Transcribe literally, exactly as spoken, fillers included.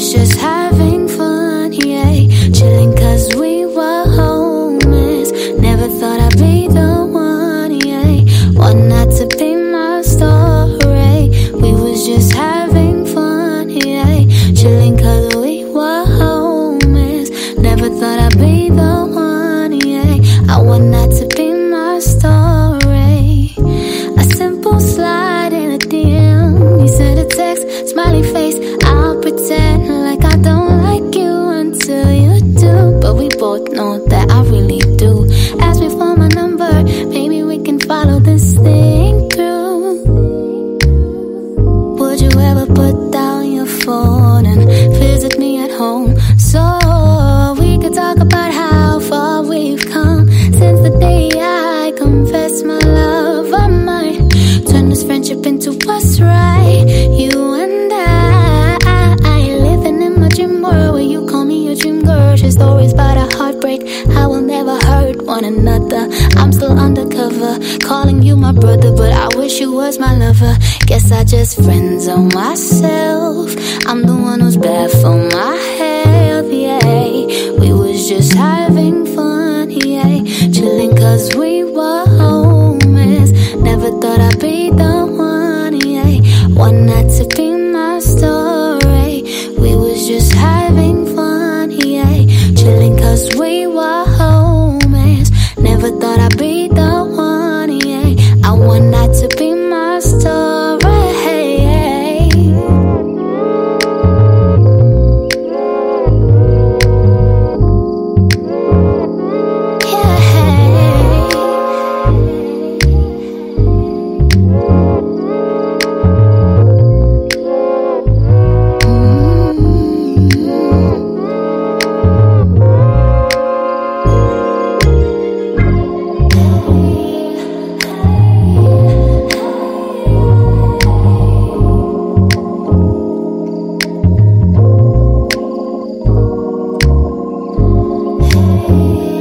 was just having fun, yeah, chilling cause we were homeless. Never thought I'd be the one, yeah, one not to be my story. We was just having fun, yeah, chilling cause we were homeless. Never thought I'd be the one, yeah, I want that to be my story. A simple slide in a D M, you sent a text, smiley face. I'll pretend like I don't like you until you do, but we both know that I really do. Ask me for my number, maybe we can follow this thing through. Would you ever put down your phone and visit me at home, so we could talk about how far we've come since the day I confessed my love? I might turn this friendship into what's right. You and I, I, I living in my dream world where you call me your dream girl. Share stories about a heartbreak, how we'll never hurt one another. I'm still undercover, calling you my brother, but I wish you was my lover. Guess I just friends on myself. I'm the one who's bad for my health, yeah. We was just having fun, yeah, chilling cause we were homeless. Never thought I'd be the one, yeah, one not to be my story. We was just having fun, yeah, chilling cause we were homeless. Never thought I'd be the one, yeah, I want that to be my story. Hey.